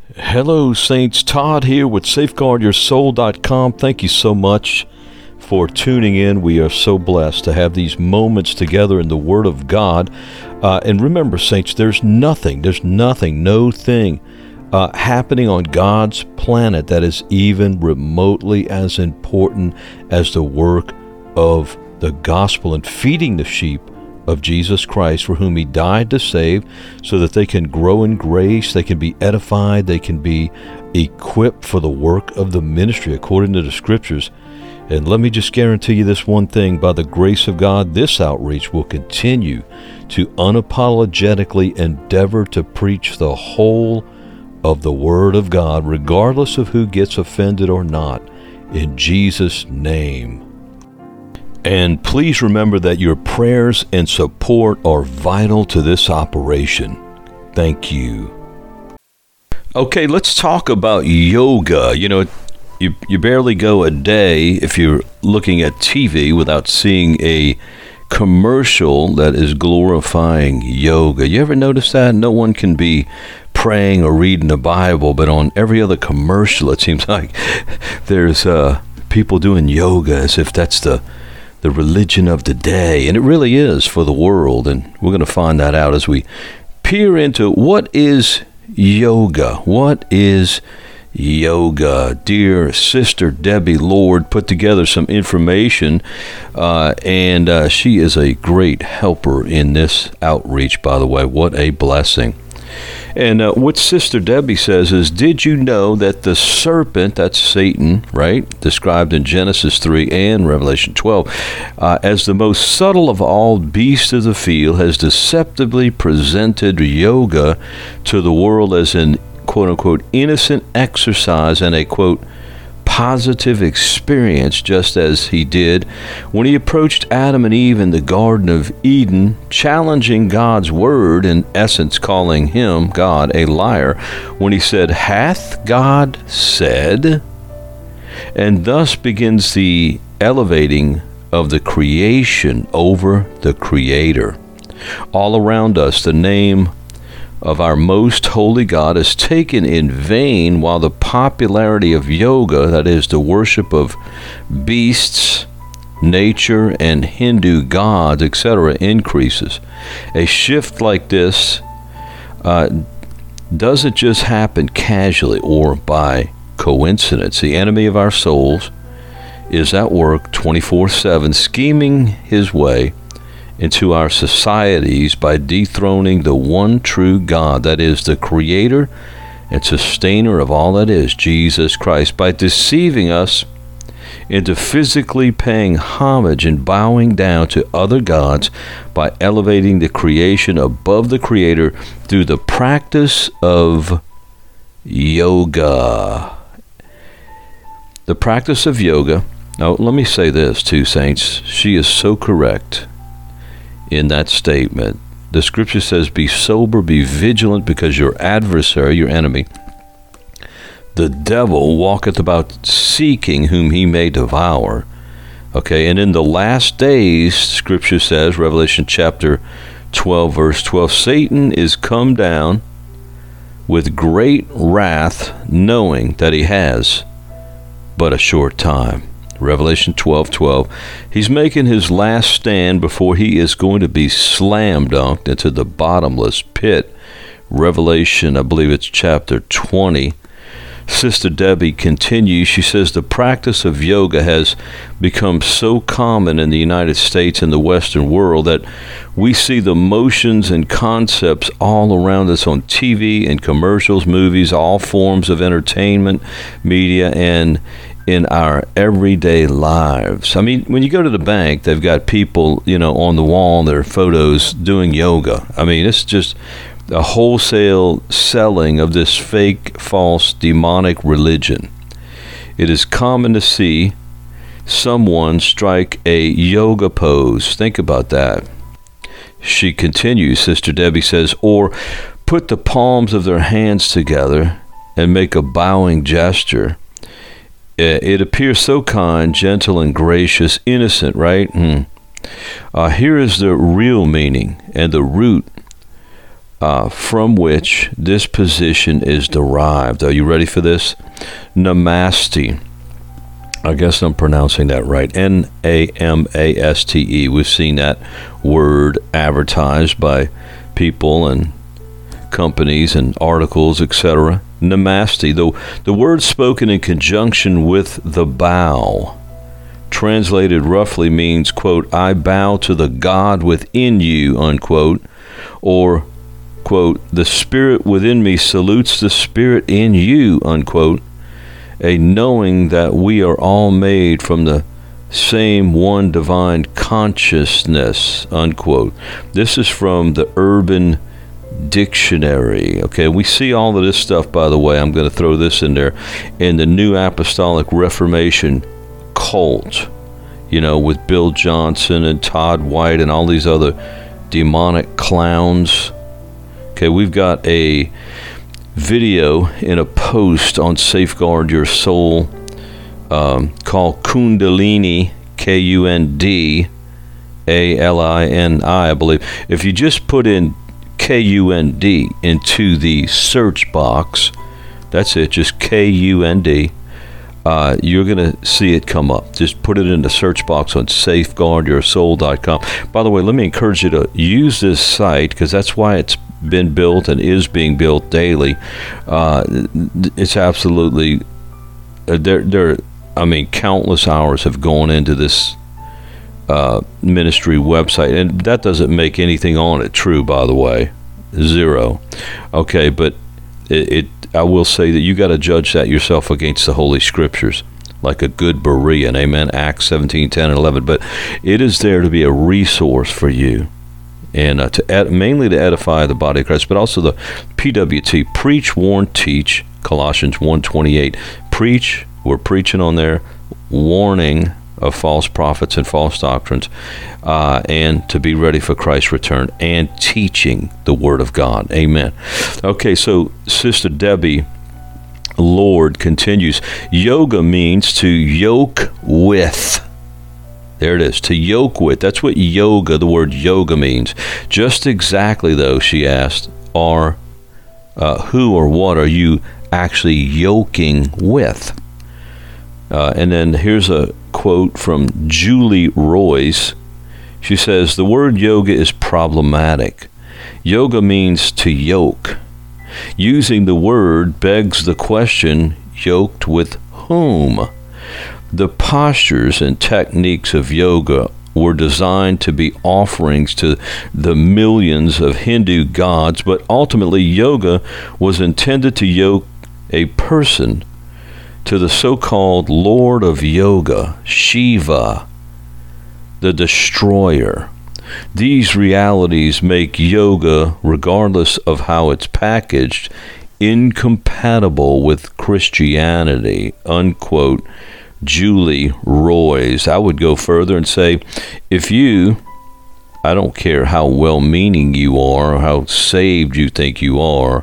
Hello, Saints. Todd here with SafeguardYourSoul.com. Thank you so much for tuning in. We are so blessed to have these moments together in the Word of God. And remember, Saints, there's nothing, no thing happening on God's planet that is even remotely as important as the work of the gospel and feeding the sheep of Jesus Christ, for whom he died to save, so that they can grow in grace, they can be edified, they can be equipped for the work of the ministry according to the Scriptures. And let me just guarantee you this one thing: by the grace of God, this outreach will continue to unapologetically endeavor to preach the whole of the Word of God, regardless of who gets offended or not, in Jesus' name. And please remember that your prayers and support are vital to this operation. Thank you. Okay, let's talk about yoga. You know, you barely go a day if you're looking at TV without seeing a commercial that is glorifying yoga. You ever notice that? No one can be praying or reading the Bible, but on every other commercial it seems like there's people doing yoga as if that's the religion of the day, and it really is for the world. And we're going to find that out as we peer into what is yoga. What is yoga? Dear Sister Debbie Lord put together some information, and she is a great helper in this outreach, by the way. What a blessing. And what Sister Debbie says is, did you know that the serpent, that's Satan, right, described in Genesis 3 and Revelation 12, as the most subtle of all beasts of the field, has deceptively presented yoga to the world as an, quote-unquote, innocent exercise and a, quote, positive experience, just as he did when he approached Adam and Eve in the Garden of Eden, challenging God's word, in essence calling him, God, a liar, when he said, "Hath God said?" And thus begins the elevating of the creation over the Creator. All around us, the name of our most holy God is taken in vain, while the popularity of yoga, that is the worship of beasts, nature, and Hindu gods, etc., increases. A shift like this doesn't just happen casually or by coincidence. The enemy of our souls is at work 24/7, scheming his way into our societies by dethroning the one true God, that is the Creator and sustainer of all that is, Jesus Christ, by deceiving us into physically paying homage and bowing down to other gods, by elevating the creation above the Creator through the practice of yoga. The practice of yoga. Now, let me say this too, Saints. She is so correct in that statement. The Scripture says, be sober, be vigilant, because your adversary, your enemy, the devil, walketh about seeking whom he may devour. Okay, and in the last days, Scripture says, Revelation chapter 12, verse 12, Satan is come down with great wrath, knowing that he has but a short time. Revelation 12:12. He's making his last stand before he is going to be slam dunked into the bottomless pit. Revelation, I believe it's chapter 20. Sister Debbie continues. She says the practice of yoga has become so common in the United States and the Western world that we see the motions and concepts all around us on TV and commercials, movies, all forms of entertainment, media, and in our everyday lives. I mean, when you go to the bank, they've got people, on the wall, their photos doing yoga. I mean, it's just a wholesale selling of this fake, false, demonic religion. It is common to see someone strike a yoga pose. Think about that. She continues, Sister Debbie says, or put the palms of their hands together and make a bowing gesture. It appears so kind, gentle, and gracious, innocent, right? Here is the real meaning and the root from which this position is derived. Are you ready for this? Namaste. I guess I'm pronouncing that right. Namaste. We've seen that word advertised by people and companies and articles, etc. Namaste. The word spoken in conjunction with the bow, translated roughly means, quote, I bow to the God within you, unquote, or, quote, the spirit within me salutes the spirit in you, unquote, a knowing that we are all made from the same one divine consciousness, unquote. This is from the Urban Dictionary. Okay, we see all of this stuff, by the way, I'm going to throw this in there, in the New Apostolic Reformation cult, with Bill Johnson and Todd White and all these other demonic clowns. Okay, we've got a video in a post on Safeguard Your Soul called Kundalini, Kundalini, I believe. If you just put in KUND into the search box, that's it, just KUND, you're going to see it come up. Just put it in the search box on safeguardyoursoul.com. By the way, let me encourage you to use this site, because that's why it's been built and is being built daily. It's absolutely, countless hours have gone into this ministry website, and that doesn't make anything on it true, by the way. Zero. Okay, but I will say that you got to judge that yourself against the Holy Scriptures, like a good Berean, amen, Acts 17, 10, and 11. But it is there to be a resource for you, and mainly to edify the body of Christ, but also the PWT, Preach, Warn, Teach, Colossians 1:28. Preach, we're preaching on there, warning of false prophets and false doctrines, and to be ready for Christ's return, and teaching the Word of God. Amen. Okay, so Sister Debbie Lord continues. Yoga means to yoke with. There it is, to yoke with. That's what yoga, the word yoga means. Just exactly, though, she asked, who or what are you actually yoking with? And then here's a quote from Julie Royce. She says, the word yoga is problematic. Yoga means to yoke. Using the word begs the question, yoked with whom? The postures and techniques of yoga were designed to be offerings to the millions of Hindu gods, but ultimately yoga was intended to yoke a person to the so-called Lord of Yoga, Shiva, the destroyer. These realities make yoga, regardless of how it's packaged, incompatible with Christianity, unquote, Julie Royce. I would go further and say, if you, I don't care how well-meaning you are or how saved you think you are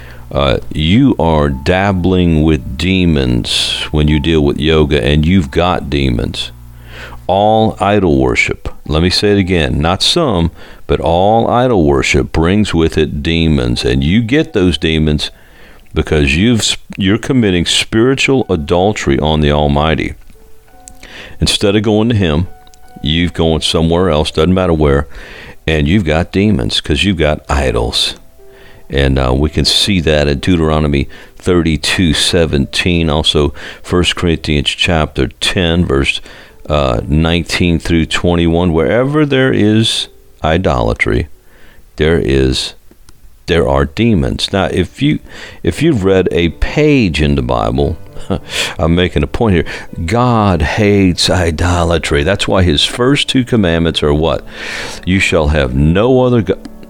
dabbling with demons when you deal with yoga, and you've got demons. All idol worship, let me say it again, not some, but all idol worship brings with it demons, and you get those demons because you're committing spiritual adultery on the Almighty. Instead of going to Him, you've gone somewhere else, doesn't matter where, and you've got demons because you've got idols. And we can see that in Deuteronomy 32:17, also 1 Corinthians chapter 10, verse 19 through 21. Wherever there is idolatry, there are demons. Now, if you've read a page in the Bible, I'm making a point here. God hates idolatry. That's why His first two commandments are what? You shall have no other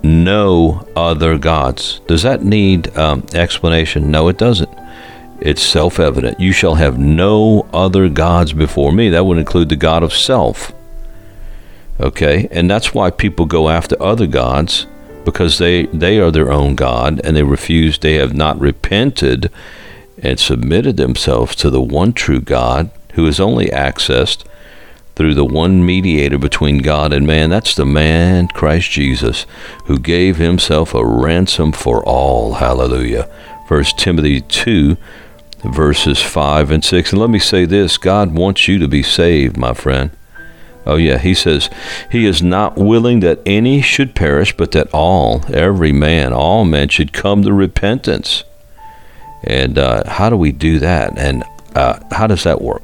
gods. Does that need explanation? No, it doesn't. It's self-evident. You shall have no other gods before me. That would include the God of self. Okay, and that's why people go after other gods, because they are their own God, and they have not repented and submitted themselves to the one true God, who is only accessed through the one mediator between God and man. That's the man, Christ Jesus, who gave himself a ransom for all. Hallelujah. 1 Timothy 2, verses 5 and 6. And let me say this, God wants you to be saved, my friend. Oh yeah, he says, he is not willing that any should perish, but that all men should come to repentance. And how do we do that? And how does that work?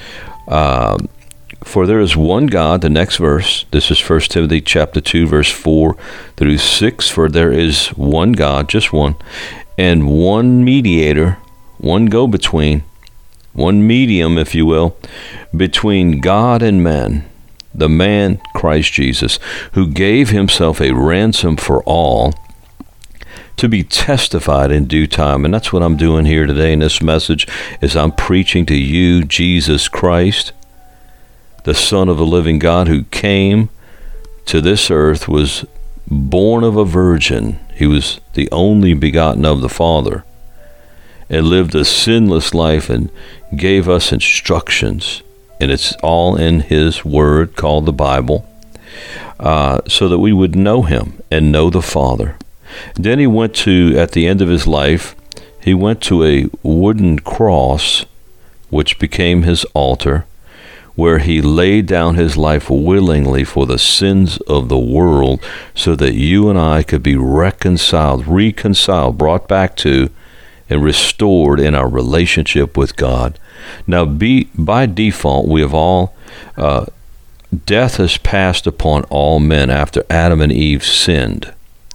For there is one God, the next verse, this is 1 Timothy chapter 2, verse 4 through 6. For there is one God, just one, and one mediator, one go-between, one medium, if you will, between God and man, the man Christ Jesus, who gave himself a ransom for all, to be testified in due time. And that's what I'm doing here today in this message, is I'm preaching to you Jesus Christ, the Son of the living God, who came to this earth, was born of a virgin. He was the only begotten of the Father, and lived a sinless life and gave us instructions. And it's all in his word called the Bible, so that we would know him and know the Father. Then he went to, at the end of his life, he went to a wooden cross, which became his altar, where he laid down his life willingly for the sins of the world, so that you and I could be reconciled, brought back to, and restored in our relationship with God. Now, by default, we have all, death has passed upon all men after Adam and Eve sinned.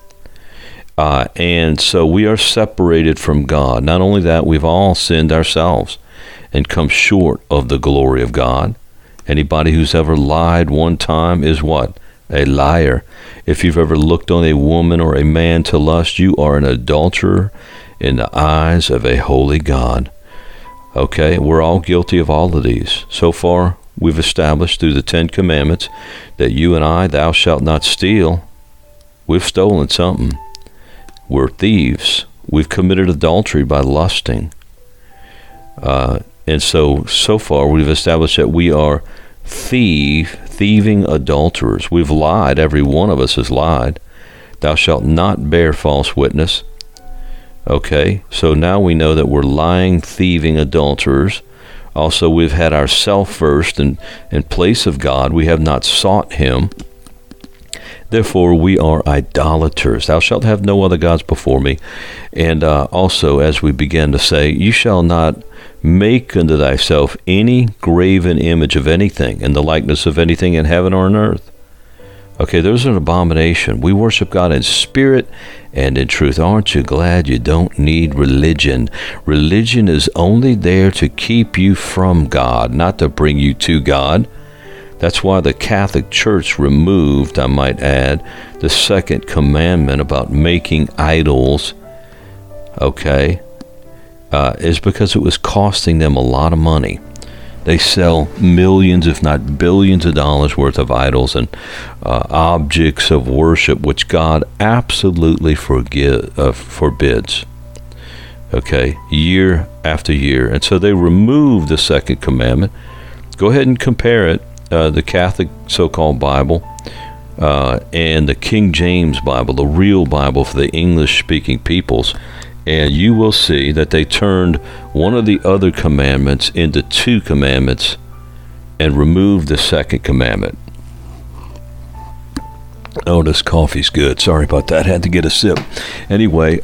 And so we are separated from God. Not only that, we've all sinned ourselves and come short of the glory of God. Anybody who's ever lied one time is what? A liar. If you've ever looked on a woman or a man to lust, you are an adulterer in the eyes of a holy God. Okay, we're all guilty of all of these. So far, we've established through the 10 Commandments that you and I, thou shalt not steal. We've stolen something. We're thieves. We've committed adultery by lusting. And so far, we've established that we are thieving adulterers. We've lied. Every one of us has lied. Thou shalt not bear false witness. Okay, so now we know that we're lying, thieving adulterers. Also, we've had ourself first in place of God. We have not sought him. Therefore, we are idolaters. Thou shalt have no other gods before me. And also, as we begin to say, you shall not make unto thyself any graven image of anything, in the likeness of anything in heaven or on earth. Okay, there's an abomination. We worship God in spirit and in truth. Aren't you glad you don't need religion? Religion is only there to keep you from God, not to bring you to God. That's why the Catholic Church removed, I might add, the second commandment about making idols, okay, is because it was costing them a lot of money. They sell millions, if not billions of dollars worth of idols and objects of worship, which God absolutely forbids, okay, year after year. And so they removed the second commandment. Go ahead and compare it, the Catholic so-called Bible and the King James Bible, the real Bible for the English-speaking peoples, and you will see that they turned one of the other commandments into 2 commandments and removed the second commandment. Oh, this coffee's good. Sorry about that. Had to get a sip. Anyway,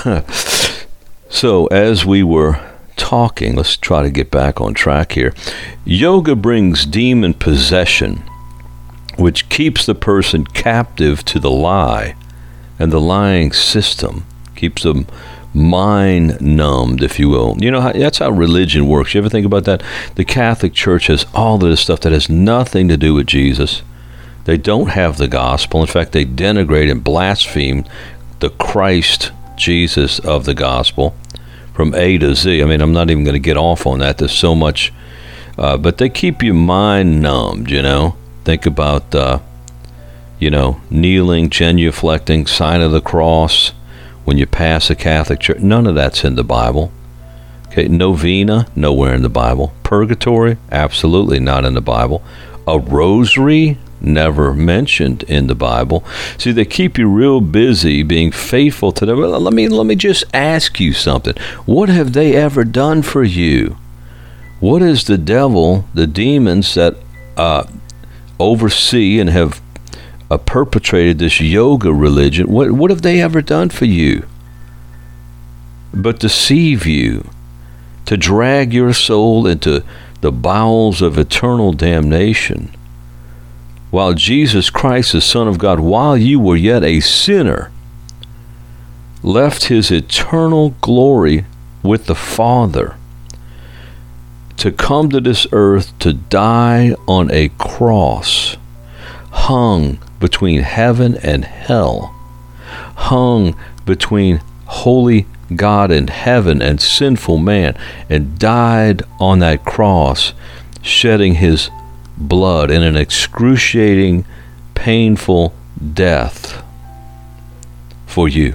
so as we were talking, let's try to get back on track here. Yoga brings demon possession, which keeps the person captive to the lie and the lying system, keeps them mind numbed, if you will. You know, that's how religion works. You ever think about that? The Catholic Church has all of this stuff that has nothing to do with Jesus. They don't have the gospel. In fact, they denigrate and blaspheme the Christ Jesus of the gospel from A to Z. I mean, I'm not even going to get off on that. There's so much, but they keep your mind numbed, you know. Think about, kneeling, genuflecting, sign of the cross, when you pass a Catholic church. None of that's in the Bible. Okay, novena, nowhere in the Bible. Purgatory, absolutely not in the Bible. A rosary, never mentioned in the Bible. See, they keep you real busy being faithful to them. Let me just ask you something. What have they ever done for you? What is the devil, the demons that oversee and have perpetrated this yoga religion, what have they ever done for you but deceive you, to drag your soul into the bowels of eternal damnation? While Jesus Christ, the Son of God, while you were yet a sinner, left his eternal glory with the Father to come to this earth to die on a cross, hung between heaven and hell, hung between holy God in heaven and sinful man, and died on that cross, shedding his blood in an excruciating, painful death for you.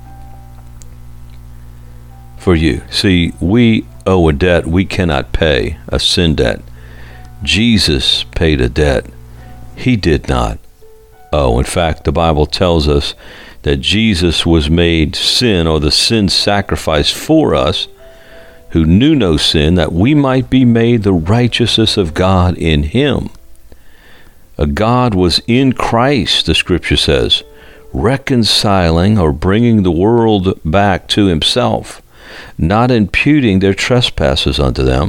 For you. See, we owe a debt we cannot pay, a sin debt. Jesus paid a debt he did not owe. In fact, the Bible tells us that Jesus was made sin, or the sin sacrifice for us, who knew no sin, that we might be made the righteousness of God in him. God was in Christ, the scripture says, reconciling or bringing the world back to himself, not imputing their trespasses unto them.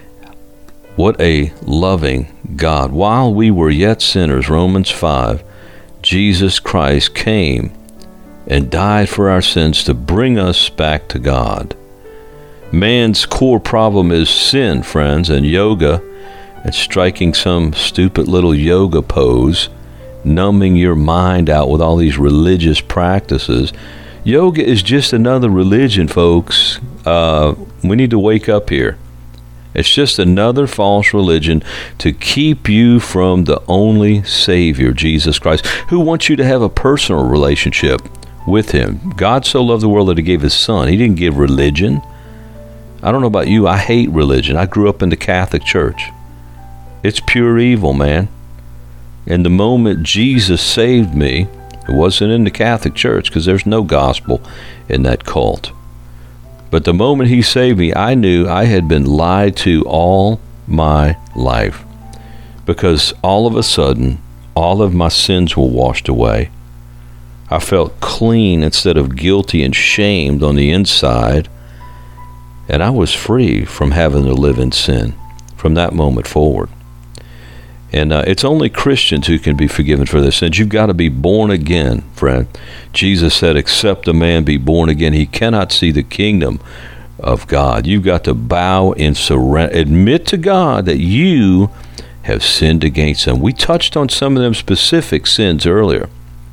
What a loving God. While we were yet sinners, Romans 5, Jesus Christ came and died for our sins to bring us back to God. Man's core problem is sin, friends, and yoga, and striking some stupid little yoga pose, numbing your mind out with all these religious practices. Yoga is just another religion, folks. We need to wake up here. It's just another false religion to keep you from the only Savior, Jesus Christ, who wants you to have a personal relationship with him. God so loved the world that he gave his Son. He didn't give religion. I don't know about you. I hate religion. I grew up in the Catholic Church. It's pure evil, man. And the moment Jesus saved me, it wasn't in the Catholic Church, because there's no gospel in that cult. But the moment he saved me, I knew I had been lied to all my life, because all of a sudden, all of my sins were washed away. I felt clean instead of guilty and shamed on the inside, and I was free from having to live in sin from that moment forward. And it's only Christians who can be forgiven for their sins. You've got to be born again, friend. Jesus said, except a man be born again, he cannot see the kingdom of God. You've got to bow and surrender. Admit to God that you have sinned against him. We touched on some of them specific sins earlier.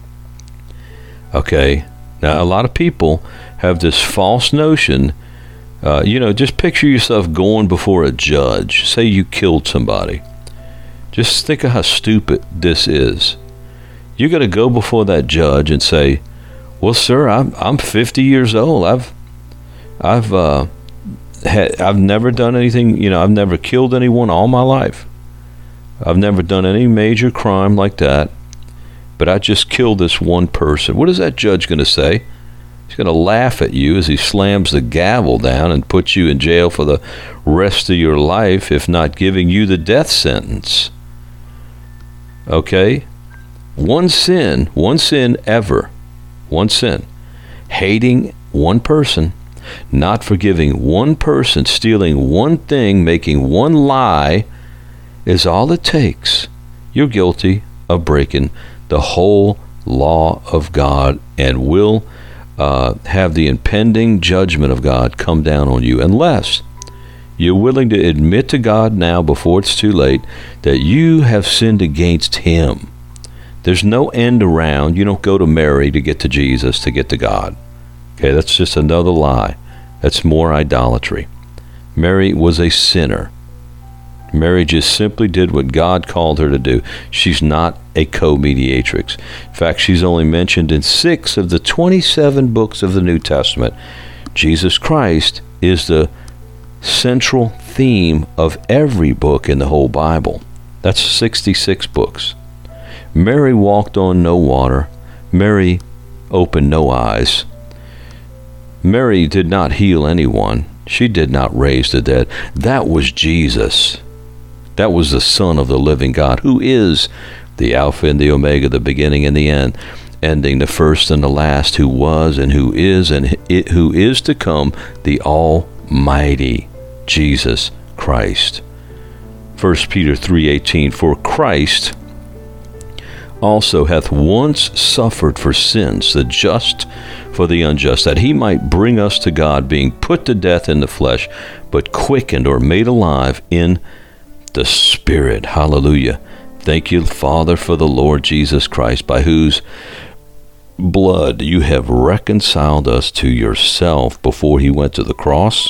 Okay, now a lot of people have this false notion. Just picture yourself going before a judge. Say you killed somebody. Just think of how stupid this is. You got to go before that judge and say, "Well, sir, I'm 50 years old. I've never done anything. I've never killed anyone all my life. I've never done any major crime like that. But I just killed this one person." What is that judge going to say? He's going to laugh at you as he slams the gavel down and puts you in jail for the rest of your life, if not giving you the death sentence. Okay? One sin ever. One sin. Hating one person, not forgiving one person, stealing one thing, making one lie, is all it takes. You're guilty of breaking the whole law of God, and will have the impending judgment of God come down on you, unless you're willing to admit to God now, before it's too late, that you have sinned against him. There's no end around. You don't go to Mary to get to Jesus, to get to God. Okay, that's just another lie. That's more idolatry. Mary was a sinner. Mary just simply did what God called her to do. She's not a co-mediatrix. In fact, she's only mentioned in 6 of the 27 books of the New Testament. Jesus Christ is the central theme of every book in the whole Bible. That's 66 books. Mary walked on no water. Mary opened no eyes. Mary did not heal anyone. She did not raise the dead. That was Jesus. That was the Son of the living God, who is the Alpha and the Omega, the beginning and the end, ending, the first and the last, who was and who is to come, the Almighty Jesus Christ. 1 Peter 3:18, for Christ also hath once suffered for sins, the just for the unjust, that he might bring us to God, being put to death in the flesh, but quickened or made alive in the Spirit. Hallelujah. Thank you, Father, for the Lord Jesus Christ, by whose blood you have reconciled us to yourself before he went to the cross.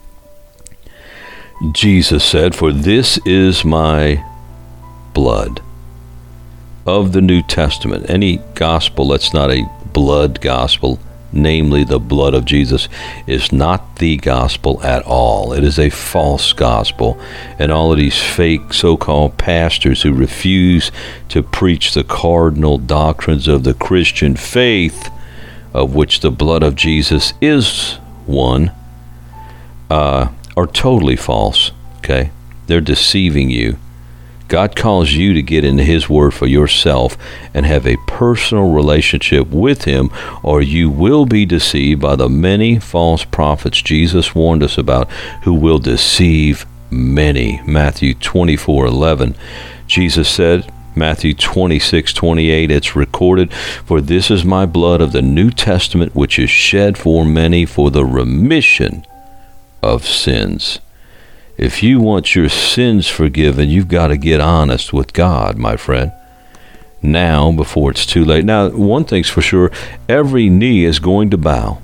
Jesus said, for this is my blood of the New Testament. Any gospel that's not a blood gospel, namely the blood of Jesus, is not the gospel at all. It is a false gospel. And all of these fake so-called pastors who refuse to preach the cardinal doctrines of the Christian faith, of which the blood of Jesus is one, are totally false. Okay? They're deceiving you. God calls you to get into his word for yourself and have a personal relationship with him, or you will be deceived by the many false prophets Jesus warned us about, who will deceive many. Matthew 24:11. Jesus said, Matthew 26:28, it's recorded, for this is my blood of the New Testament, which is shed for many for the remission of sins. If you want your sins forgiven, you've got to get honest with God, my friend, now before it's too late. Now, one thing's for sure, every knee is going to bow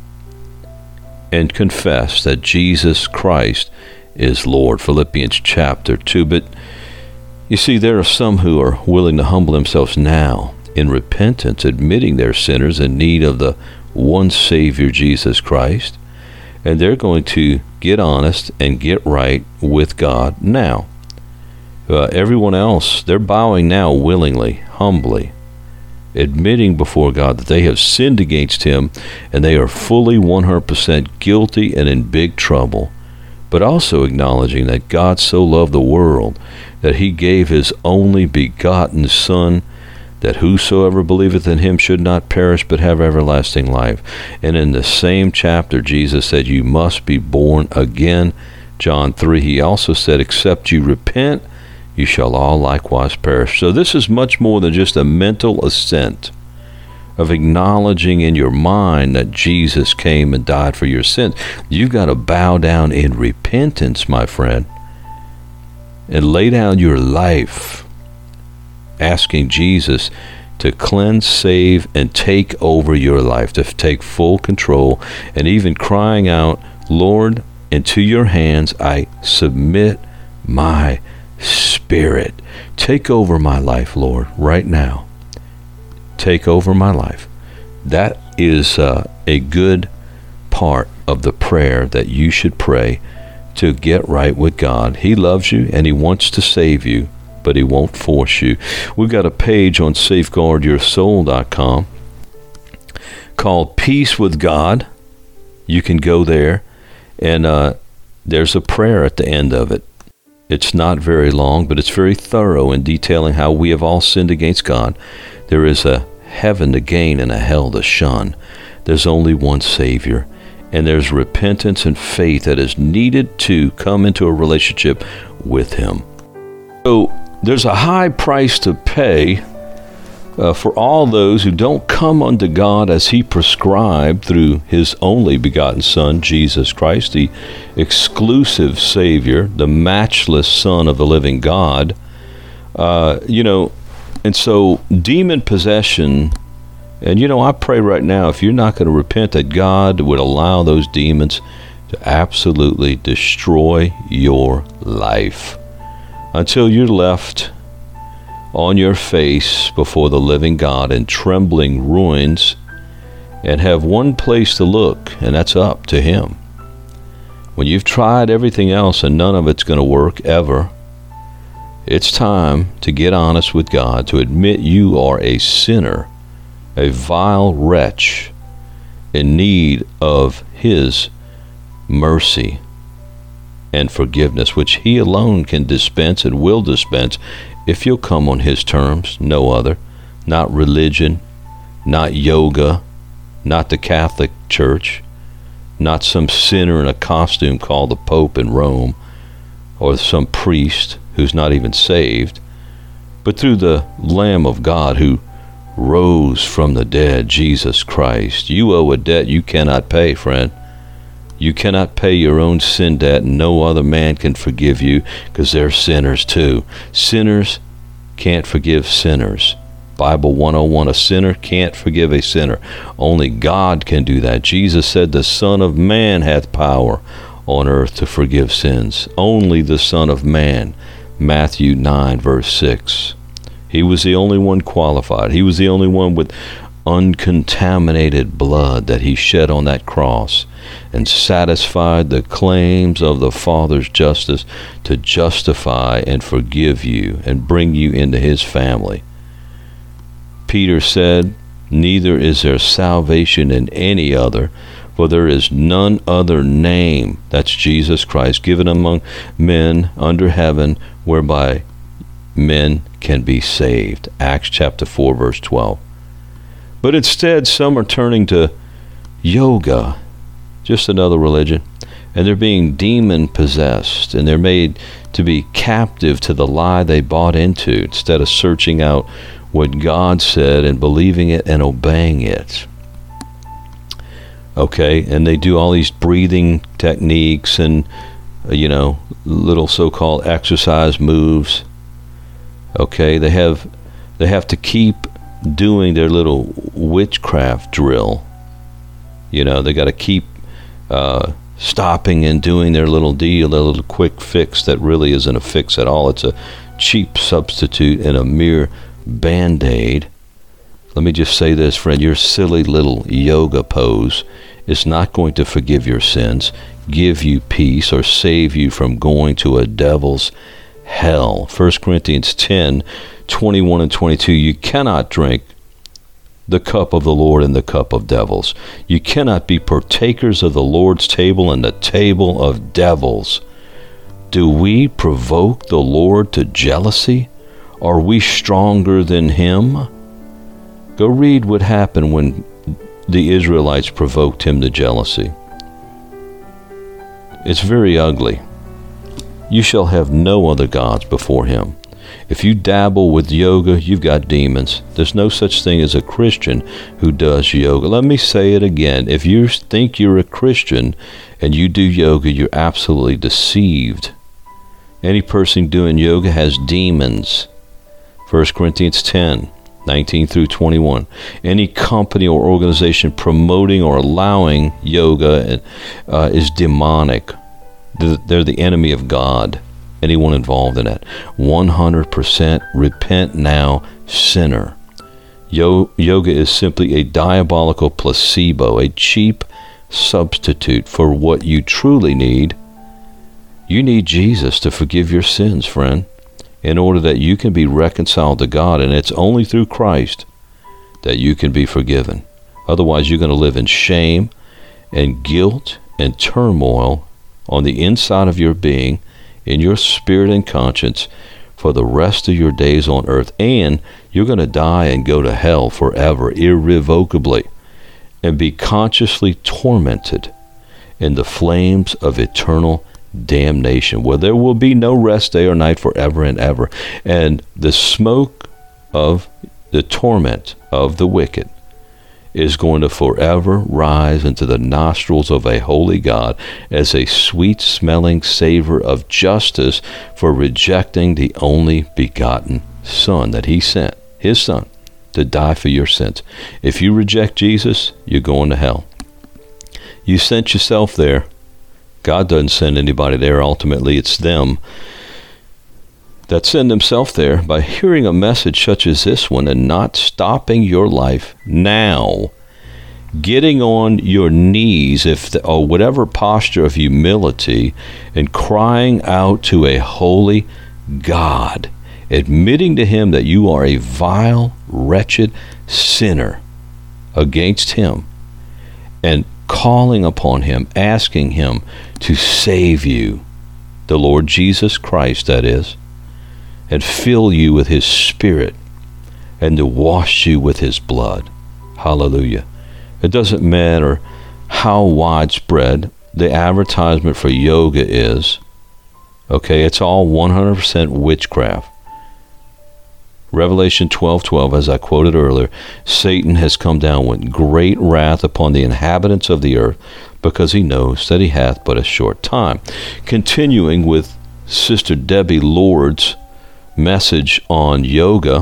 and confess that Jesus Christ is Lord. Philippians chapter 2. But you see, there are some who are willing to humble themselves now in repentance, admitting they're sinners in need of the one Savior, Jesus Christ. And they're going to get honest and get right with God now. Everyone else, they're bowing now willingly, humbly, admitting before God that they have sinned against him and they are fully 100% guilty and in big trouble, but also acknowledging that God so loved the world that he gave his only begotten Son, that whosoever believeth in him should not perish but have everlasting life. And in the same chapter, Jesus said, you must be born again. John 3, he also said, except you repent, you shall all likewise perish. So this is much more than just a mental assent of acknowledging in your mind that Jesus came and died for your sins. You've got to bow down in repentance, my friend, and lay down your life, asking Jesus to cleanse, save, and take over your life, to take full control, and even crying out, Lord, into your hands I submit my spirit. Take over my life, Lord, right now. Take over my life. That is a good part of the prayer that you should pray to get right with God. He loves you and he wants to save you, but he won't force you. We've got a page on safeguardyoursoul.com called Peace with God. You can go there, and there's a prayer at the end of it. It's not very long, but it's very thorough in detailing how we have all sinned against God. There is a heaven to gain and a hell to shun. There's only one Savior, and there's repentance and faith that is needed to come into a relationship with him. So there's a high price to pay for all those who don't come unto God as he prescribed through his only begotten Son, Jesus Christ, the exclusive Savior, the matchless Son of the living God. And so demon possession, and I pray right now, if you're not going to repent, that God would allow those demons to absolutely destroy your life until you're left on your face before the living God in trembling ruins and have one place to look, and that's up to him. When you've tried everything else and none of it's going to work ever, It's time to get honest with God, to admit you are a sinner, a vile wretch in need of His mercy and forgiveness, which He alone can dispense and will dispense if you'll come on His terms, no other. Not religion, not yoga, not the Catholic Church, not some sinner in a costume called the Pope in Rome, or some priest who's not even saved, but through the Lamb of God who rose from the dead, Jesus Christ. You owe a debt you cannot pay, friend. You cannot pay your own sin debt, and no other man can forgive you, because they're sinners too. Sinners can't forgive sinners. Bible 101, a sinner can't forgive a sinner. Only God can do that. Jesus said the Son of Man hath power on earth to forgive sins. Only the Son of Man. Matthew 9, verse 6. He was the only one qualified. He was the only one with uncontaminated blood that He shed on that cross and satisfied the claims of the Father's justice to justify and forgive you and bring you into His family. Peter said, neither is there salvation in any other, for there is none other name, that's Jesus Christ, given among men under heaven, whereby men can be saved. Acts chapter 4, verse 12. But instead, some are turning to yoga, just another religion, and they're being demon-possessed, and they're made to be captive to the lie they bought into, instead of searching out what God said and believing it and obeying it. Okay, and they do all these breathing techniques and, little so-called exercise moves. Okay, they have to keep doing their little witchcraft drill. They got to keep stopping and doing their little deal, their little quick fix that really isn't a fix at all. It's a cheap substitute and a mere Band-Aid. Let me just say this, friend, your silly little yoga pose is not going to forgive your sins, give you peace, or save you from going to a devil's hell. 1 Corinthians 10, 21 and 22, you cannot drink the cup of the Lord and the cup of devils. You cannot be partakers of the Lord's table and the table of devils. Do we provoke the Lord to jealousy? Are we stronger than Him? Go read what happened when the Israelites provoked Him to jealousy. It's very ugly. You shall have no other gods before Him. If you dabble with yoga, you've got demons. There's no such thing as a Christian who does yoga. Let me say it again. If you think you're a Christian and you do yoga, you're absolutely deceived. Any person doing yoga has demons. 1 Corinthians 10, 19 through 21. Any company or organization promoting or allowing yoga is demonic. They're the enemy of God. Anyone involved in it. 100% repent now, sinner. Yoga is simply a diabolical placebo, a cheap substitute for what you truly need. You need Jesus to forgive your sins, friend, in order that you can be reconciled to God, and it's only through Christ that you can be forgiven. Otherwise, you're going to live in shame and guilt and turmoil on the inside of your being, in your spirit and conscience, for the rest of your days on earth, and you're going to die and go to hell forever, irrevocably, and be consciously tormented in the flames of eternal damnation, where there will be no rest day or night forever and ever. And the smoke of the torment of the wicked is going to forever rise into the nostrils of a holy God as a sweet-smelling savor of justice for rejecting the only begotten Son that He sent, His Son, to die for your sins. If you reject Jesus, you're going to hell. You sent yourself there. God doesn't send anybody there. Ultimately, it's them that send themselves there by hearing a message such as this one and not stopping your life now, getting on your knees or whatever posture of humility and crying out to a holy God admitting to him that you are a vile, wretched sinner against him, and calling upon him, asking him to save you, the Lord Jesus Christ, that is, and fill you with his Spirit, and to wash you with his blood. Hallelujah. It doesn't matter how widespread the advertisement for yoga is. Okay, it's all 100% witchcraft. Revelation 12:12, as I quoted earlier, Satan has come down with great wrath upon the inhabitants of the earth, because he knows that he hath but a short time. Continuing with Sister Debbie Lord's message on yoga,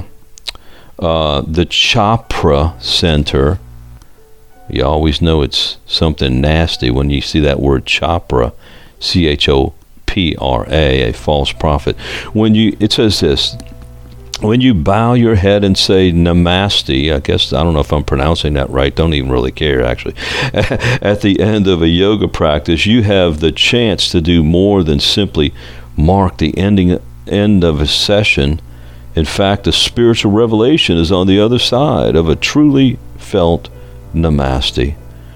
the Chopra Center, you always know it's something nasty when you see that word Chopra, Chopra, a false prophet. It says this: when you bow your head and say Namaste, I don't know if I'm pronouncing that right, don't even really care actually, at the end of a yoga practice, you have the chance to do more than simply mark the end of a session. In fact, the spiritual revelation is on the other side of a truly felt Namaste.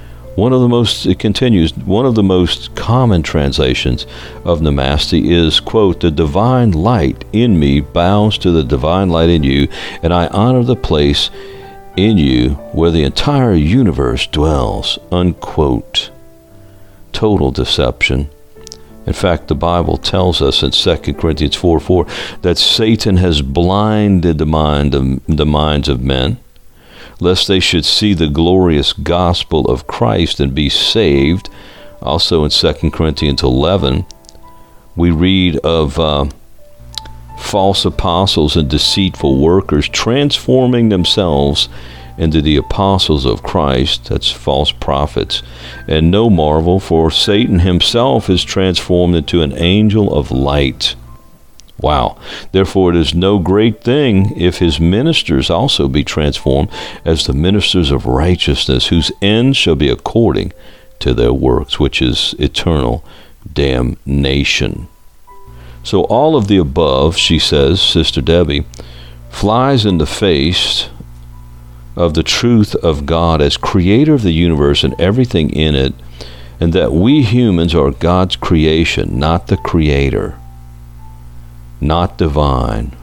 It continues, one of the most common translations of Namaste is, quote, the divine light in me bows to the divine light in you, and I honor the place in you where the entire universe dwells, unquote. Total deception. In fact, the Bible tells us in 2 Corinthians 4:4 that Satan has blinded the minds of men, lest they should see the glorious gospel of Christ and be saved. Also in 2 Corinthians 11, we read of false apostles and deceitful workers transforming themselves into the apostles of Christ. That's false prophets. And no marvel, for Satan himself is transformed into an angel of light. Wow. Therefore, it is no great thing if his ministers also be transformed as the ministers of righteousness, whose end shall be according to their works, which is eternal damnation. So all of the above, she says, Sister Debbie, flies in the face of the truth of God as creator of the universe and everything in it, and that we humans are God's creation, not the creator, not divine.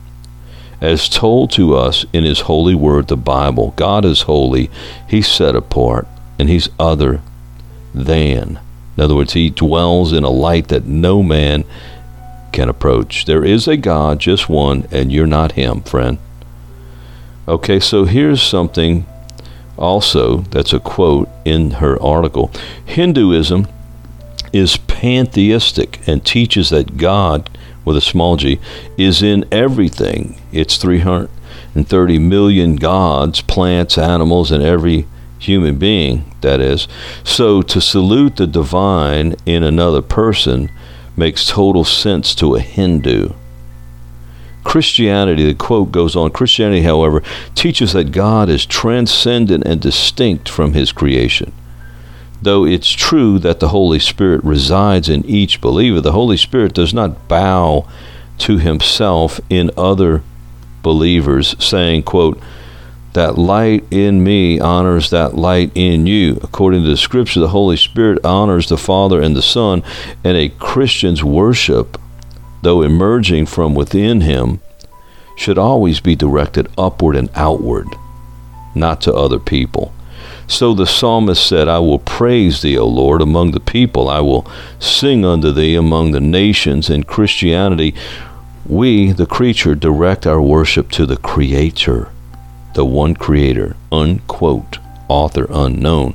As told to us in his holy word, the Bible, God is holy, he's set apart, and he's other than. In other words, he dwells in a light that no man can approach. There is a God, just one, and you're not him, friend. Okay, so here's something also that's a quote in her article. Hinduism is pantheistic and teaches that God, with a small g, is in everything. It's 330 million gods, plants, animals, and every human being, that is. So to salute the divine in another person makes total sense to a Hindu. Christianity, the quote goes on, Christianity, however, teaches that God is transcendent and distinct from his creation. Though it's true that the Holy Spirit resides in each believer, the Holy Spirit does not bow to himself in other believers, saying, quote, that light in me honors that light in you. According to the Scripture, the Holy Spirit honors the Father and the Son, and a Christian's worship, though emerging from within him, should always be directed upward and outward, not to other people. So the psalmist said, I will praise thee, O Lord, among the people. I will sing unto thee among the nations. In Christianity, we, the creature, direct our worship to the Creator, the one Creator, unquote, author unknown.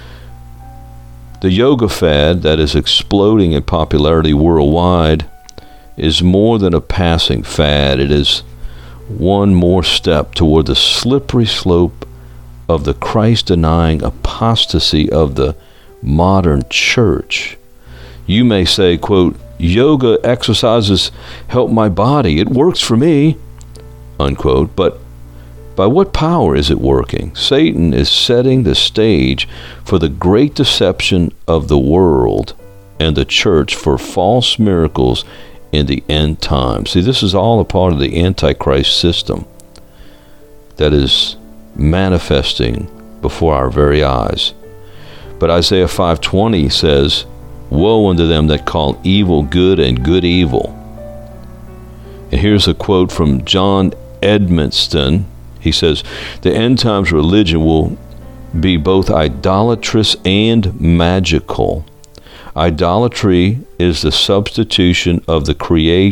The yoga fad that is exploding in popularity worldwide is more than a passing fad. It is one more step toward the slippery slope of the Christ-denying apostasy of the modern church. You may say, quote, yoga exercises help my body. It works for me, unquote. But by what power is it working? Satan is setting the stage for the great deception of the world and the church for false miracles in the end times. See, this is all a part of the Antichrist system that is manifesting before our very eyes. But Isaiah 5:20 says, "Woe unto them that call evil good and good evil." And here's a quote from John Edmiston. He says, "The end times religion will be both idolatrous and magical. Idolatry is the substitution of the creator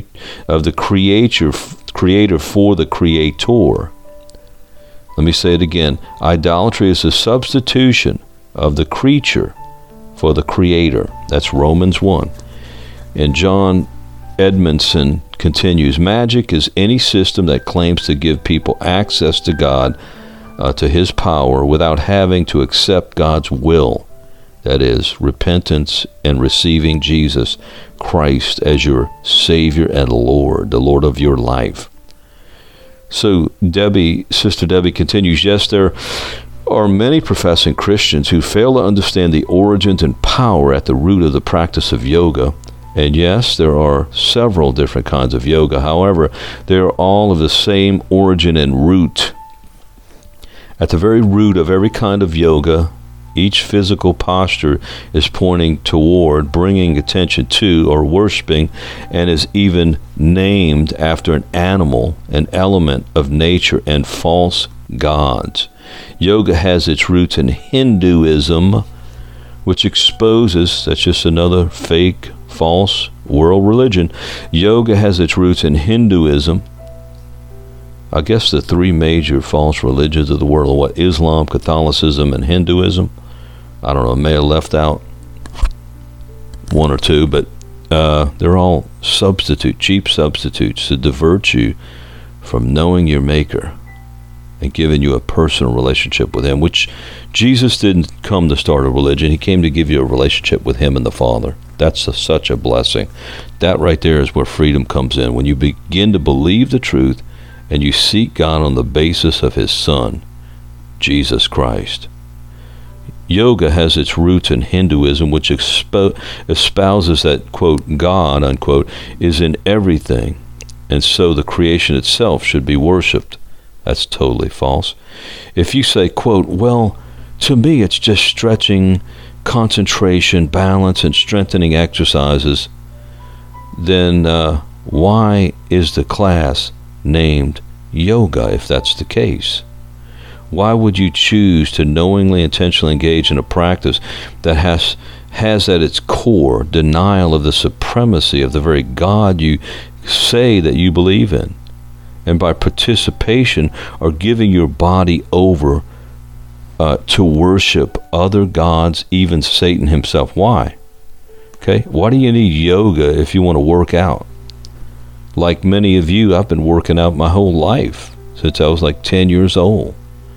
for the creator." Let me say it again. Idolatry is the substitution of the creature for the creator. That's Romans 1. And John Edmondson continues, "Magic is any system that claims to give people access to God, to his power, without having to accept God's will. That is, repentance and receiving Jesus Christ as your Savior and Lord, the Lord of your life." So Sister Debbie continues, "Yes, there are many professing Christians who fail to understand the origins and power at the root of the practice of yoga. And yes, there are several different kinds of yoga. However, they are all of the same origin and root. At the very root of every kind of yoga, each physical posture is pointing toward, bringing attention to, or worshiping, and is even named after an animal, an element of nature, and false gods. Yoga has its roots in Hinduism, which exposes, that's just another fake, false world religion. Yoga has its roots in Hinduism. I guess the three major false religions of the world are what? Islam, Catholicism, and Hinduism. I don't know, I may have left out one or two, but they're all cheap substitutes to divert you from knowing your Maker and giving you a personal relationship with Him, which Jesus didn't come to start a religion. He came to give you a relationship with Him and the Father. That's such a blessing. That right there is where freedom comes in. When you begin to believe the truth and you seek God on the basis of His Son, Jesus Christ. Yoga has its roots in Hinduism, which espouses that, quote, God, unquote, is in everything, and so the creation itself should be worshipped. That's totally false. If you say, quote, well, to me it's just stretching, concentration, balance, and strengthening exercises, then why is the class named yoga if that's the case? Why would you choose to knowingly, intentionally engage in a practice that has at its core denial of the supremacy of the very God you say that you believe in, and by participation are giving your body over to worship other gods, even Satan himself? Why? Okay, why do you need yoga if you want to work out? Like many of you, I've been working out my whole life since I was like 10 years old.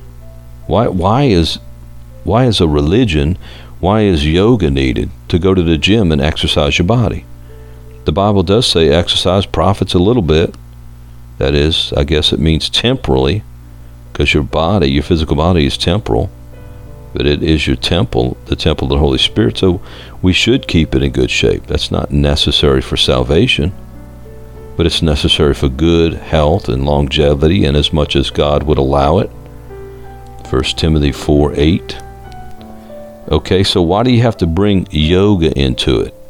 Why is a religion, why is yoga needed? To go to the gym and exercise your body. The Bible does say exercise profits a little bit. That is, I guess it means temporally, because your physical body is temporal, but it is your temple, the temple of the Holy Spirit, so we should keep it in good shape. That's not necessary for salvation, but it's necessary for good health and longevity, and as much as God would allow it. 1 Timothy 4:8. Okay, so why do you have to bring yoga into it?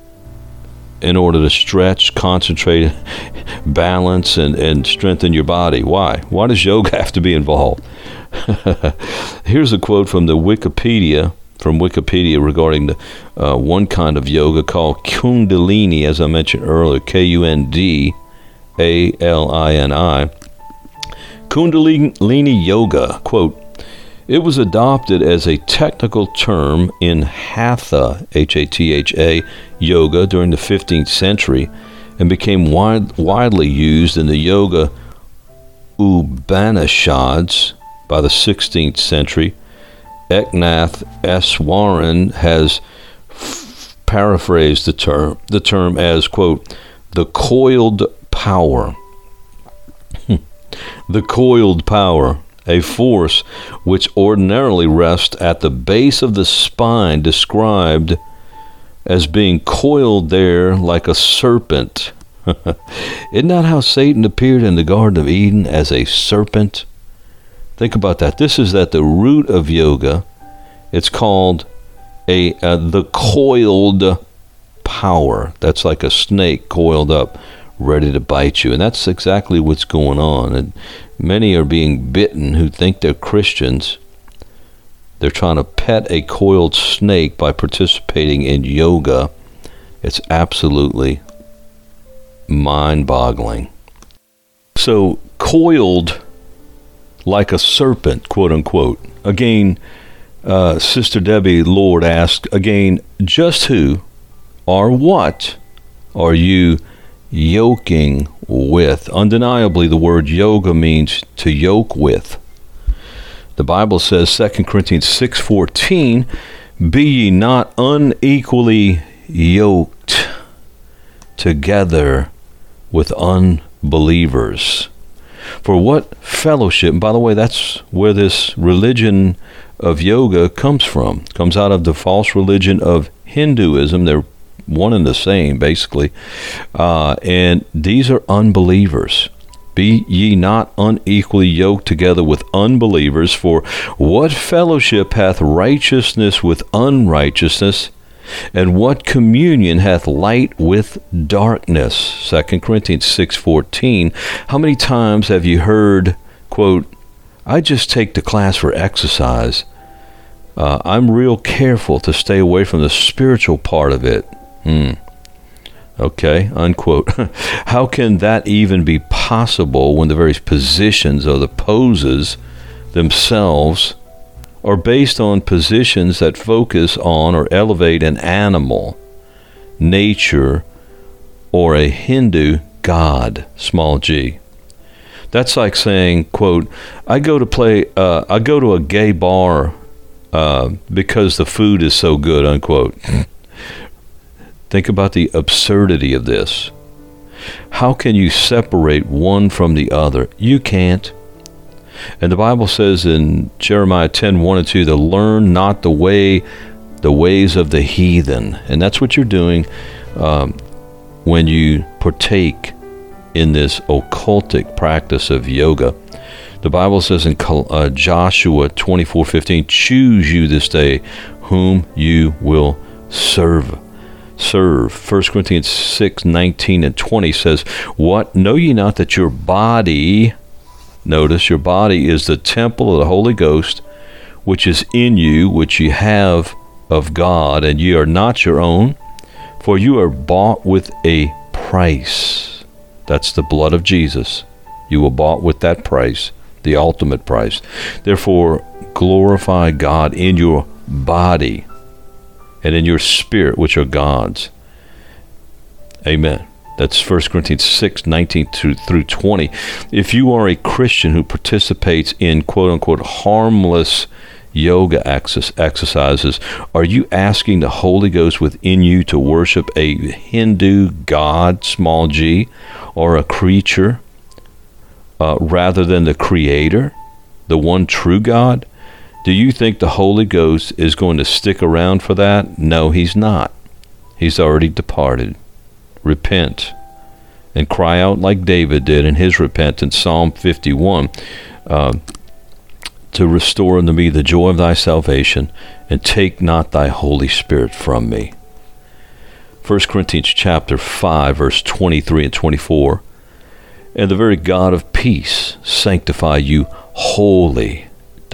In order to stretch, concentrate, balance, and strengthen your body. Why? Why does yoga have to be involved? Here's a quote from Wikipedia regarding the one kind of yoga called Kundalini, as I mentioned earlier, Kundalini. Kundalini Yoga, quote, "It was adopted as a technical term in Hatha, Hatha, yoga during the 15th century and became widely used in the Yoga Upanishads by the 16th century. Eknath Easwaran has paraphrased the term as, quote, the coiled power. The coiled power, a force which ordinarily rests at the base of the spine, described as being coiled there like a serpent. Isn't that how Satan appeared in the Garden of Eden as a serpent? Think about that. This is at the root of yoga. It's called the coiled power. That's like a snake coiled up, ready to bite you. And that's exactly what's going on. And many are being bitten who think they're Christians. They're trying to pet a coiled snake by participating in yoga. It's absolutely mind-boggling. So, coiled like a serpent, quote unquote. Again, Sister Debbie Lord asked, again, just who or what are you yoking with? Undeniably, the word yoga means to yoke with. The Bible says, 2 Corinthians 6:14, be ye not unequally yoked together with unbelievers. For what fellowship, and by the way, that's where this religion of yoga comes from. It comes out of the false religion of Hinduism. They're one and the same, basically. And these are unbelievers. Be ye not unequally yoked together with unbelievers, for what fellowship hath righteousness with unrighteousness? And what communion hath light with darkness? 2 Corinthians 6:14. How many times have you heard, quote, I just take the class for exercise. I'm real careful to stay away from the spiritual part of it. Okay, unquote. How can that even be possible when the various positions or the poses themselves are based on positions that focus on or elevate an animal, nature, or a Hindu god, small g? That's like saying, quote, I go to a gay bar because the food is so good, unquote. Think about the absurdity of this. How can you separate one from the other? You can't. And the Bible says in Jeremiah 10:1-2, to learn not the ways of the heathen. And that's what you're doing when you partake in this occultic practice of yoga. The Bible says in Joshua 24:15, choose you this day whom you will serve. 1 Corinthians 6:19-20 says, what, know ye not that your body, notice, your body is the temple of the Holy Ghost, which is in you, which ye have of God, and ye are not your own, for you are bought with a price. That's the blood of Jesus. You were bought with that price, the ultimate price. Therefore, glorify God in your body and in your spirit, which are God's. Amen. That's 1 Corinthians 6:19-20. If you are a Christian who participates in quote-unquote harmless yoga exercises, are you asking the Holy Ghost within you to worship a Hindu god, small g, or a creature, rather than the Creator, the one true God? Do you think the Holy Ghost is going to stick around for that? No, he's not. He's already departed. Repent and cry out like David did in his repentance, Psalm 51, to restore unto me the joy of thy salvation, and take not thy Holy Spirit from me. 1 Corinthians chapter 5, verse 23 and 24. And the very God of peace sanctify you wholly.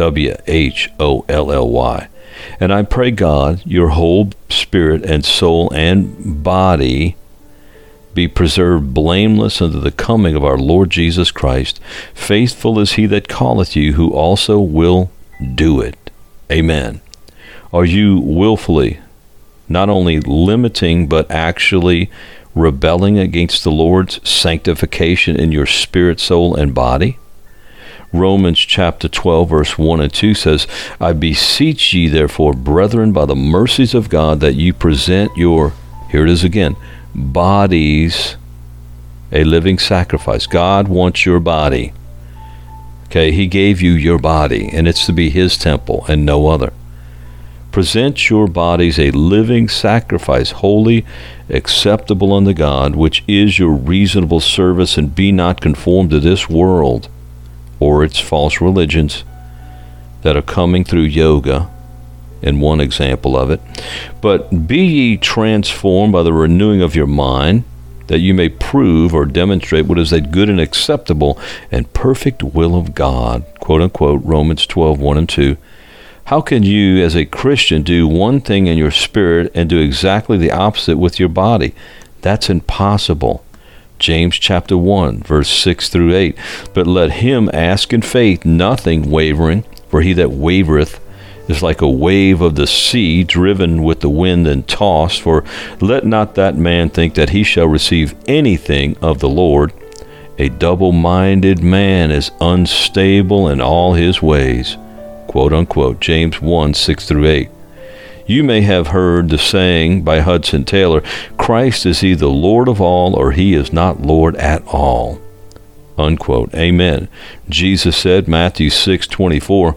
WHOLLY. And I pray God, your whole spirit and soul and body be preserved blameless unto the coming of our Lord Jesus Christ. Faithful is he that calleth you, who also will do it. Amen. Are you willfully not only limiting, but actually rebelling against the Lord's sanctification in your spirit, soul, and body? Romans chapter 12, verse 1 and 2 says, I beseech ye therefore, brethren, by the mercies of God, that ye present your, here it is again, bodies a living sacrifice. God wants your body. Okay, he gave you your body, and it's to be his temple and no other. Present your bodies a living sacrifice, holy, acceptable unto God, which is your reasonable service, and be not conformed to this world or its false religions that are coming through yoga, and one example of it. But be ye transformed by the renewing of your mind, that you may prove or demonstrate what is that good and acceptable and perfect will of God, quote unquote, Romans 12:1 and 2. How can you, as a Christian, do one thing in your spirit and do exactly the opposite with your body? That's impossible. James chapter 1, verse 6 through 8. But let him ask in faith, nothing wavering, for he that wavereth is like a wave of the sea, driven with the wind and tossed. For let not that man think that he shall receive anything of the Lord. A double-minded man is unstable in all his ways, quote unquote, James 1, 6 through 8. You may have heard the saying by Hudson Taylor, Christ is either Lord of all or he is not Lord at all, unquote. Amen. Jesus said, Matthew 6:24,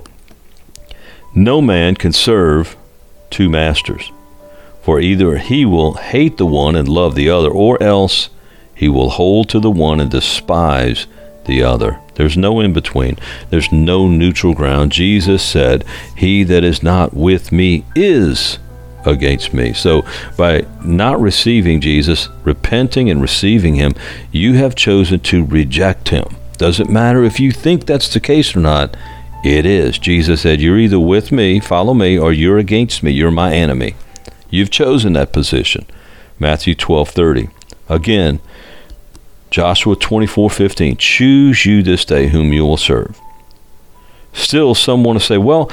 no man can serve two masters, for either he will hate the one and love the other, or else he will hold to the one and despise the other. There's no in between. There's no neutral ground. Jesus said, he that is not with me is against me. So by not receiving Jesus, repenting and receiving him, you have chosen to reject him. Doesn't matter if you think that's the case or not. It is. Jesus said, you're either with me, follow me, or you're against me. You're my enemy. You've chosen that position. Matthew 12:30. Again, Joshua 24:15. Choose you this day whom you will serve. Still, some want to say, well,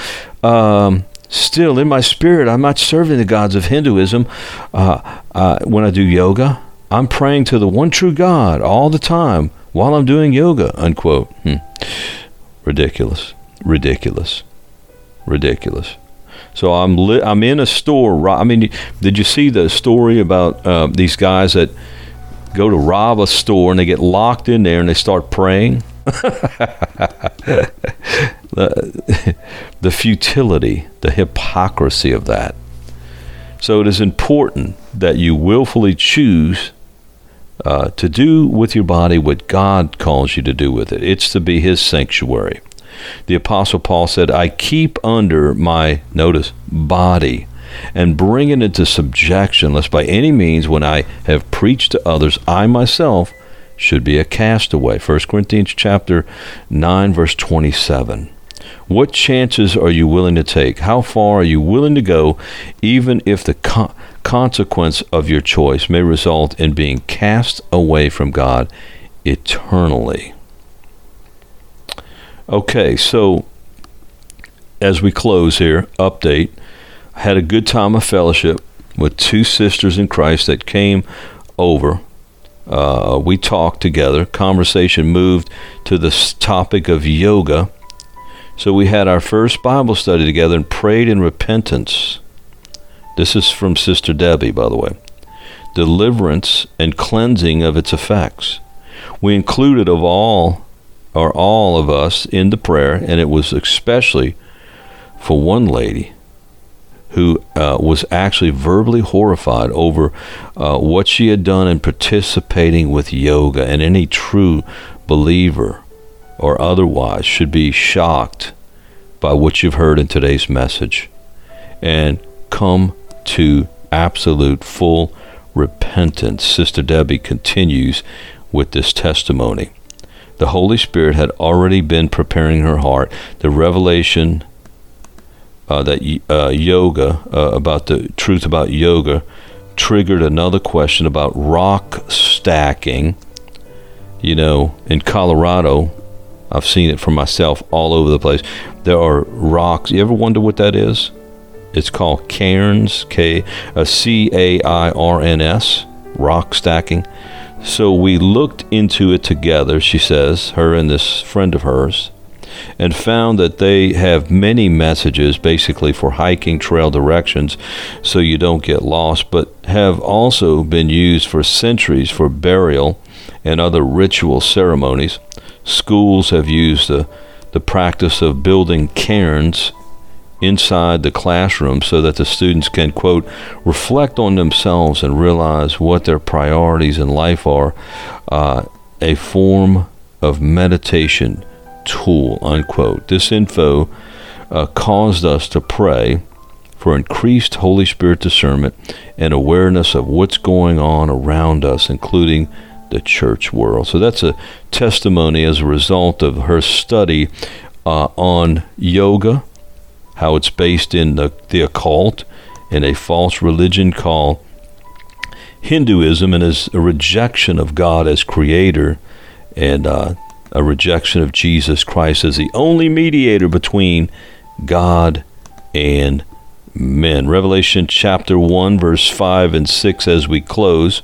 still in my spirit, I'm not serving the gods of Hinduism. When I do yoga, I'm praying to the one true God all the time while I'm doing yoga, unquote. Ridiculous. So I'm in a store. I mean, did you see the story about these guys that go to rob a store and they get locked in there and they start praying? The futility, the hypocrisy of that. So it is important that you willfully choose to do with your body what God calls you to do with it. It's to be his sanctuary. The Apostle Paul said, I keep under my, notice, body, and bring it into subjection, lest by any means when I have preached to others, I myself should be a castaway. 1 Corinthians chapter 9, verse 27. What chances are you willing to take? How far are you willing to go, even if the consequence of your choice may result in being cast away from God eternally? Okay, so as we close here, update. I had a good time of fellowship with two sisters in Christ that came over. We talked together. Conversation moved to this topic of yoga. So we had our first Bible study together and prayed in repentance. This is from Sister Debbie, by the way. Deliverance and cleansing of its effects. We included all of us in the prayer, and it was especially for one lady who was actually verbally horrified over what she had done in participating with yoga, and any true believer or otherwise should be shocked by what you've heard in today's message and come to absolute full repentance. Sister Debbie continues with this testimony. The Holy Spirit had already been preparing her heart. The revelation that yoga, about the truth about yoga, triggered another question about rock stacking. You know, in Colorado, I've seen it for myself all over the place. There are rocks. You ever wonder what that is? It's called cairns, C-A-I-R-N-S, rock stacking. So we looked into it together, she says, her and this friend of hers, and found that they have many messages basically for hiking trail directions so you don't get lost, but have also been used for centuries for burial and other ritual ceremonies. Schools have used the practice of building cairns inside the classroom so that the students can, quote, reflect on themselves and realize what their priorities in life are, a form of meditation tool, unquote. This info caused us to pray for increased Holy Spirit discernment and awareness of what's going on around us, including the church world. So that's a testimony as a result of her study on yoga, how it's based in the occult, in a false religion called Hinduism, and is a rejection of God as creator, and a rejection of Jesus Christ as the only mediator between God and men. Revelation chapter 1, verse 5 and 6 as we close.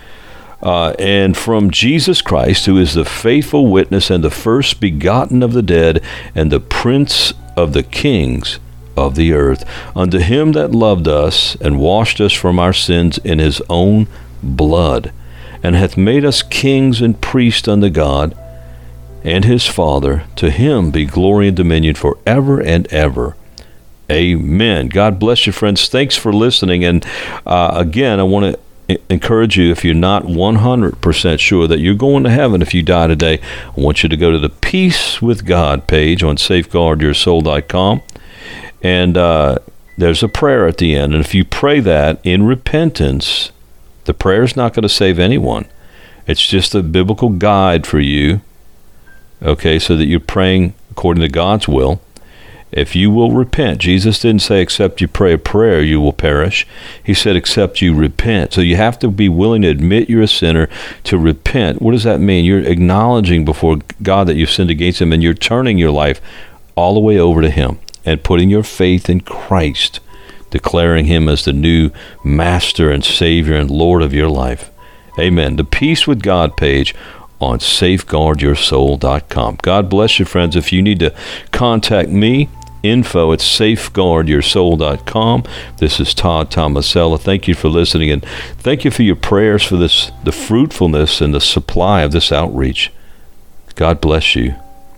And from Jesus Christ, who is the faithful witness and the first begotten of the dead and the prince of the kings of the earth, unto him that loved us and washed us from our sins in his own blood, and hath made us kings and priests unto God and his Father, to him be glory and dominion forever and ever. Amen. God bless you, friends. Thanks for listening. And again, I want to encourage you, if you're not 100% sure that you're going to heaven if you die today, I want you to go to the Peace with God page on safeguardyoursoul.com, and there's a prayer at the end. And if you pray that in repentance, the prayer is not going to save anyone. It's just a biblical guide for you, okay, so that you're praying according to God's will. If you will repent, Jesus didn't say except you pray a prayer you will perish. He said except you repent. So you have to be willing to admit you're a sinner, to repent. What does that mean? You're acknowledging before God that you've sinned against him, and you're turning your life all the way over to him and putting your faith in Christ, declaring him as the new master and savior and Lord of your life. Amen. The Peace with God page on safeguardyoursoul.com. God bless you, friends. If you need to contact me, info at safeguardyoursoul.com. This is Todd Tomasella. Thank you for listening, and thank you for your prayers for the fruitfulness and the supply of this outreach. God bless you.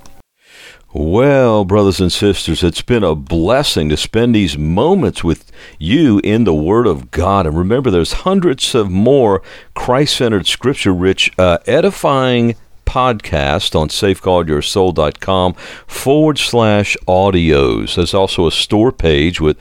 Well, brothers and sisters, it's been a blessing to spend these moments with you in the Word of God. And remember, there's hundreds of more Christ-centered, scripture-rich, edifying podcasts on safeguardyoursoul.com/audios. There's also a store page with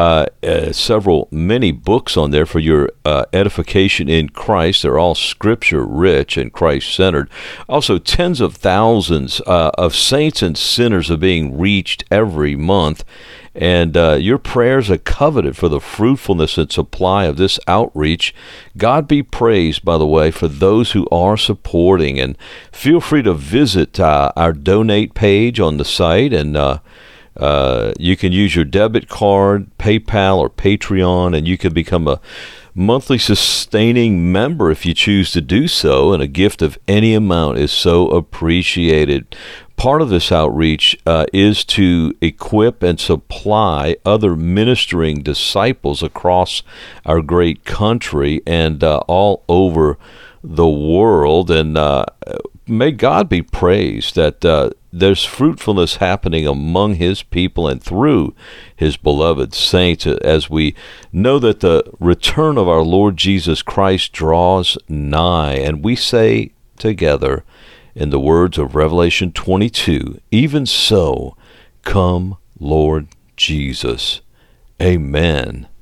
many books on there for your edification in Christ. They're all scripture-rich and Christ-centered. Also, tens of thousands of saints and sinners are being reached every month. And your prayers are coveted for the fruitfulness and supply of this outreach. God be praised, by the way, for those who are supporting. And feel free to visit our donate page on the site. And you can use your debit card, PayPal, or Patreon, and you can become a monthly sustaining member if you choose to do so. And a gift of any amount is so appreciated. Part of this outreach is to equip and supply other ministering disciples across our great country and all over the world. And may God be praised that there's fruitfulness happening among his people and through his beloved saints, as we know that the return of our Lord Jesus Christ draws nigh. And we say together, in the words of Revelation 22, even so, come, Lord Jesus. Amen.